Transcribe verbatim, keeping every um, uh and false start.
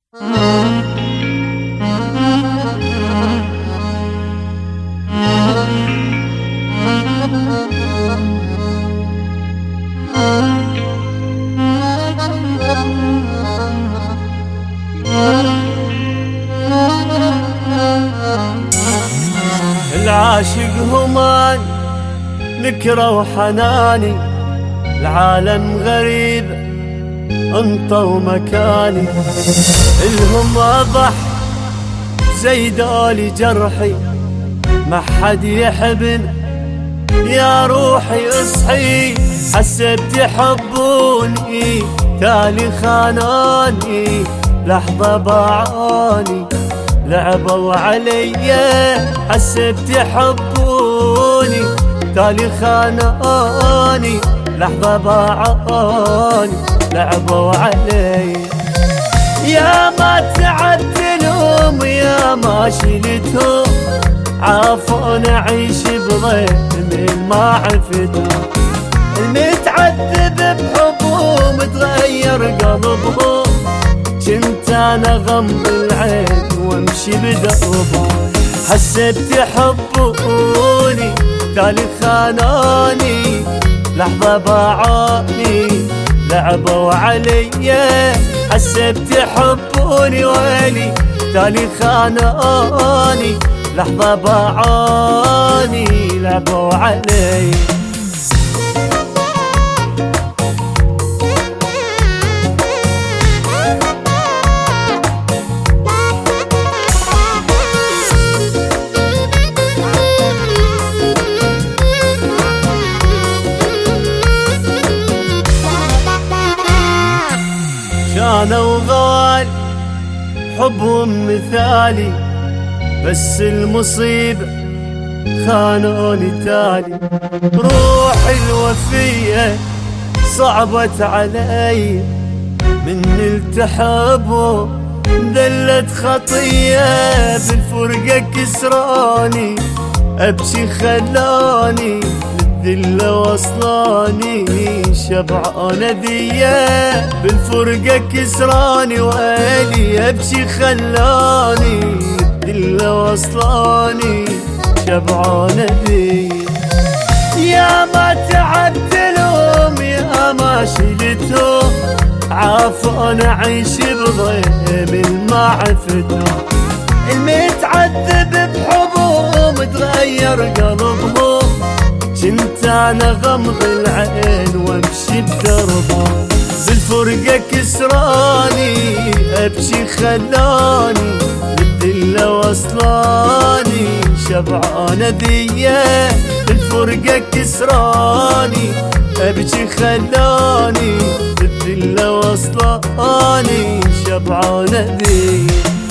العاشق همان نكره وحناني، العالم غريب انت ومكاني، الهم واضح زي دالي جرحي، ما حد يحبن يا روحي اصحي، حسب تحبوني تالي خاناني، لحظة باعاني لعبوا عليا، حسب تحبوني تالي خاناني، لحظة باعاني لعبوا علي. يا ما تعدلهم يا ما شلتهم، عافون اعيش بضيم ما عفتهم، المتعذب بحبهم تغير قلبهم، كنت انا غمض العين وامشي بدربهم، حسيت تحبوني تالي خاناني، لحظة باعاني لعبوا علي، حسيت تحبوني ويلي تالي خاناني، لحظة باعاني لعبوا علي. كانوا غال حبهم مثالي، بس المصيبة خانوني تالي، روحي الوفية صعبت علي، من التحبوا دلت خطية، بالفرقة كسراني أبكي خلاني، للذلة وصلاني شبعانة ذية، بالفرقة كسراني ويلي أبكي خلاني، للذلة وصلاني شبعانة ذية. يا ما تعبتلهم يا ما شلتهم، عافون اعيش بضيم ما عفتهم، المتعذب بحبهم تغير قلبهم، كنت انا غمض العين وامشي بدربهم، بالفرقة كسراني ابكي خلاني، للذلة وصلاني شبعانة ذية، بالفرقة كسراني ابكي خلاني، للذلة وصلاني شبعانة ذية.